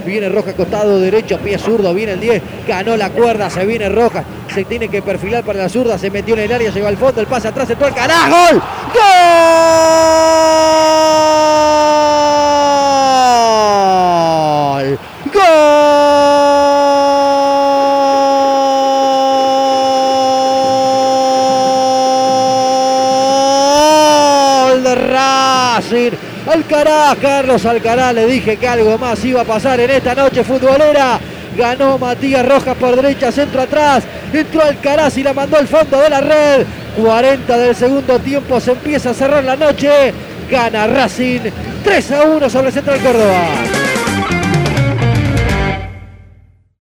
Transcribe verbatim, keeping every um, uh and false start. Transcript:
Viene Rojas, costado derecho, pie zurdo, viene el diez, ganó la cuerda, se viene Rojas, se tiene que perfilar para la zurda, se metió en el área, llegó al fondo, el pase atrás, entró el carajo, ¡gol! ¡Gol! ¡Gol de Racing! Alcaraz, Carlos Alcaraz, le dije que algo más iba a pasar en esta noche futbolera. Ganó Matías Rojas por derecha, centro atrás, entró Alcaraz y la mandó al fondo de la red. cuarenta del segundo tiempo, se empieza a cerrar la noche. Gana Racing tres a uno sobre Central Córdoba.